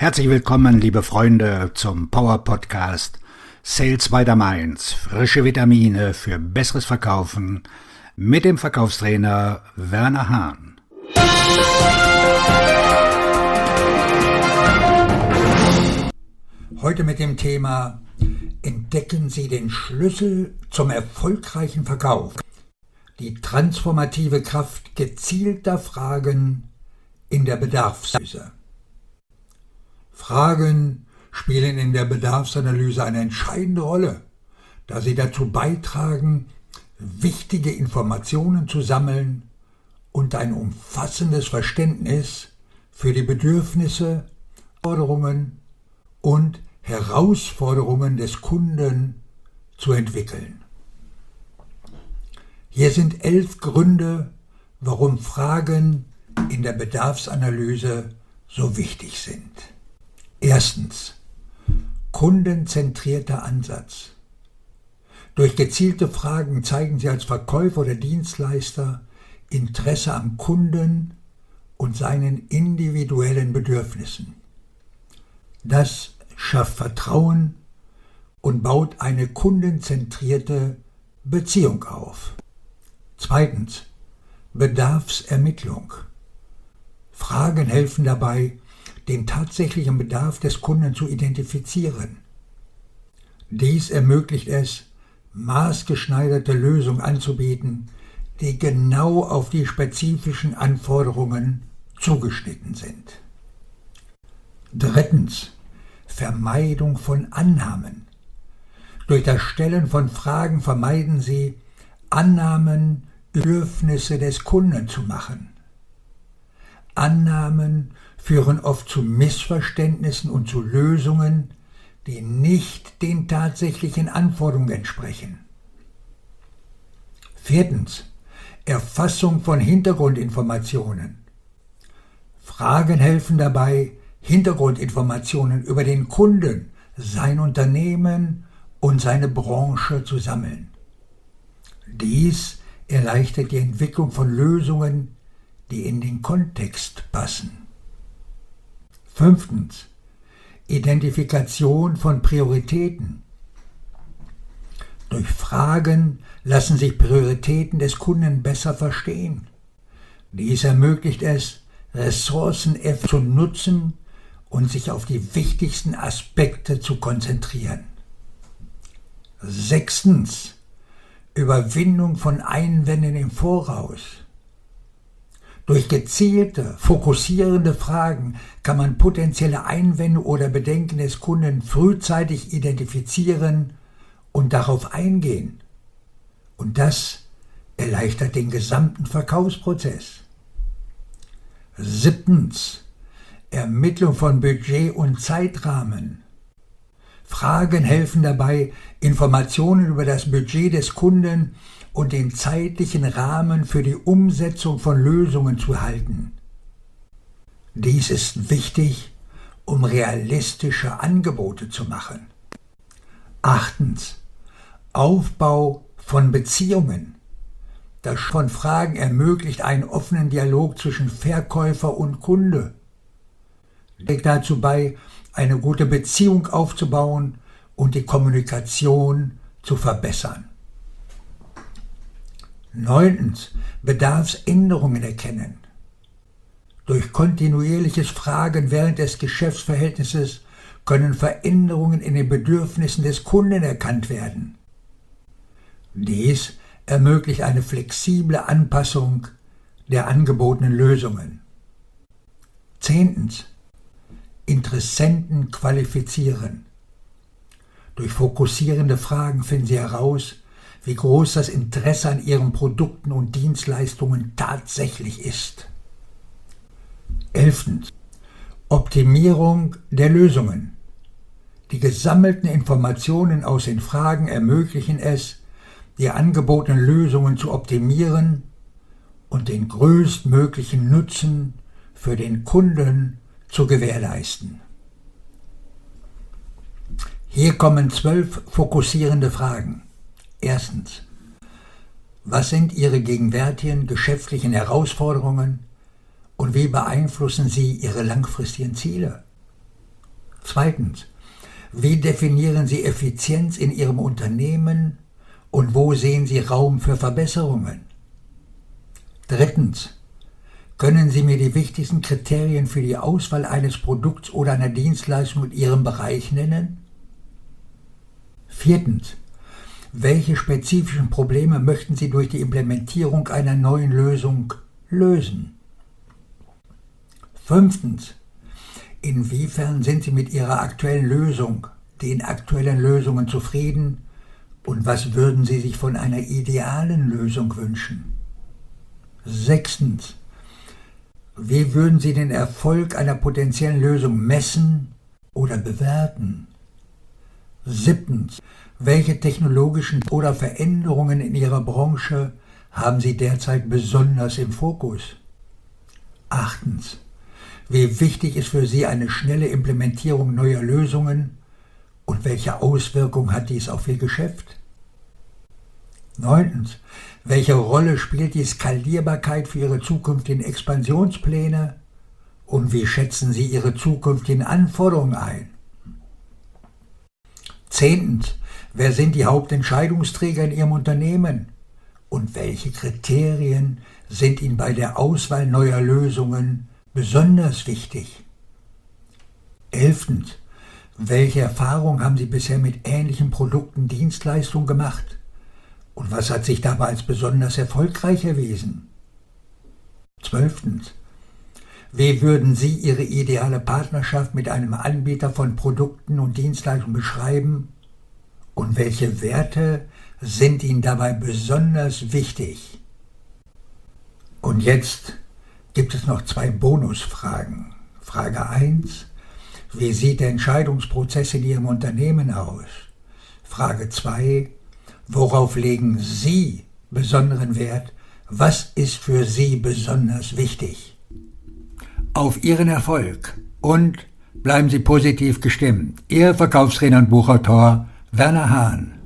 Herzlich willkommen, liebe Freunde, zum Power Podcast Sales by the Mainz. Frische Vitamine für besseres Verkaufen mit dem Verkaufstrainer Werner Hahn. Heute mit dem Thema: Entdecken Sie den Schlüssel zum erfolgreichen Verkauf. Die transformative Kraft gezielter Fragen in der Bedarfsanalyse. Fragen spielen in der Bedarfsanalyse eine entscheidende Rolle, da sie dazu beitragen, wichtige Informationen zu sammeln und ein umfassendes Verständnis für die Bedürfnisse, Forderungen und Herausforderungen des Kunden zu entwickeln. Hier sind 11 Gründe, warum Fragen in der Bedarfsanalyse so wichtig sind. Erstens: kundenzentrierter Ansatz. Durch gezielte Fragen zeigen Sie als Verkäufer oder Dienstleister Interesse am Kunden und seinen individuellen Bedürfnissen. Das schafft Vertrauen und baut eine kundenzentrierte Beziehung auf. Zweitens: Bedarfsermittlung. Fragen helfen dabei, den tatsächlichen Bedarf des Kunden zu identifizieren. Dies ermöglicht es, maßgeschneiderte Lösungen anzubieten, die genau auf die spezifischen Anforderungen zugeschnitten sind. Drittens: Vermeidung von Annahmen. Durch das Stellen von Fragen vermeiden Sie, Annahmen Bedürfnisse des Kunden zu machen. Annahmen führen oft zu Missverständnissen und zu Lösungen, die nicht den tatsächlichen Anforderungen entsprechen. Viertens: Erfassung von Hintergrundinformationen. Fragen helfen dabei, Hintergrundinformationen über den Kunden, sein Unternehmen und seine Branche zu sammeln. Dies erleichtert die Entwicklung von Lösungen, die in den Kontext passen. Fünftens: Identifikation von Prioritäten. Durch Fragen lassen sich Prioritäten des Kunden besser verstehen. Dies ermöglicht es, Ressourcen zu nutzen und sich auf die wichtigsten Aspekte zu konzentrieren. Sechstens: Überwindung von Einwänden im Voraus. Durch gezielte, fokussierende Fragen kann man potenzielle Einwände oder Bedenken des Kunden frühzeitig identifizieren und darauf eingehen. Und das erleichtert den gesamten Verkaufsprozess. Siebtens: Ermittlung von Budget und Zeitrahmen. Fragen helfen dabei, Informationen über das Budget des Kunden und den zeitlichen Rahmen für die Umsetzung von Lösungen zu erhalten. Dies ist wichtig, um realistische Angebote zu machen. Achtens: Aufbau von Beziehungen. Das von Fragen ermöglicht einen offenen Dialog zwischen Verkäufer und Kunde. Trägt dazu bei, eine gute Beziehung aufzubauen und die Kommunikation zu verbessern. Neuntens: Bedarfsänderungen erkennen. Durch kontinuierliches Fragen während des Geschäftsverhältnisses können Veränderungen in den Bedürfnissen des Kunden erkannt werden. Dies ermöglicht eine flexible Anpassung der angebotenen Lösungen. Zehntens: Interessenten qualifizieren. Durch fokussierende Fragen finden Sie heraus, wie groß das Interesse an Ihren Produkten und Dienstleistungen tatsächlich ist. 11. Optimierung der Lösungen. Die gesammelten Informationen aus den Fragen ermöglichen es, die angebotenen Lösungen zu optimieren und den größtmöglichen Nutzen für den Kunden zu gewährleisten. Hier kommen 12 fokussierende Fragen. Erstens: Was sind Ihre gegenwärtigen geschäftlichen Herausforderungen und wie beeinflussen sie Ihre langfristigen Ziele? Zweitens, wie definieren Sie Effizienz in Ihrem Unternehmen und wo sehen Sie Raum für Verbesserungen? Drittens, können Sie mir die wichtigsten Kriterien für die Auswahl eines Produkts oder einer Dienstleistung in Ihrem Bereich nennen? Viertens, welche spezifischen Probleme möchten Sie durch die Implementierung einer neuen Lösung lösen? Fünftens, inwiefern sind Sie mit Ihrer aktuellen Lösung, den aktuellen Lösungen zufrieden und was würden Sie sich von einer idealen Lösung wünschen? Sechstens, wie würden Sie den Erfolg einer potenziellen Lösung messen oder bewerten? Siebtens, welche technologischen oder Veränderungen in Ihrer Branche haben Sie derzeit besonders im Fokus? Achtens, wie wichtig ist für Sie eine schnelle Implementierung neuer Lösungen und welche Auswirkungen hat dies auf Ihr Geschäft? Neuntens, welche Rolle spielt die Skalierbarkeit für Ihre zukünftigen Expansionspläne und wie schätzen Sie Ihre zukünftigen Anforderungen ein? Zehntens, wer sind die Hauptentscheidungsträger in Ihrem Unternehmen und welche Kriterien sind Ihnen bei der Auswahl neuer Lösungen besonders wichtig? Elftens, welche Erfahrungen haben Sie bisher mit ähnlichen Produkten, Dienstleistungen gemacht? Und was hat sich dabei als besonders erfolgreich erwiesen? 12. Wie würden Sie Ihre ideale Partnerschaft mit einem Anbieter von Produkten und Dienstleistungen beschreiben? Und welche Werte sind Ihnen dabei besonders wichtig? Und jetzt gibt es noch 2 Bonusfragen. Frage 1. Wie sieht der Entscheidungsprozess in Ihrem Unternehmen aus? Frage 2. Worauf legen Sie besonderen Wert? Was ist für Sie besonders wichtig? Auf Ihren Erfolg und bleiben Sie positiv gestimmt. Ihr Verkaufstrainer und Buchautor Werner Hahn.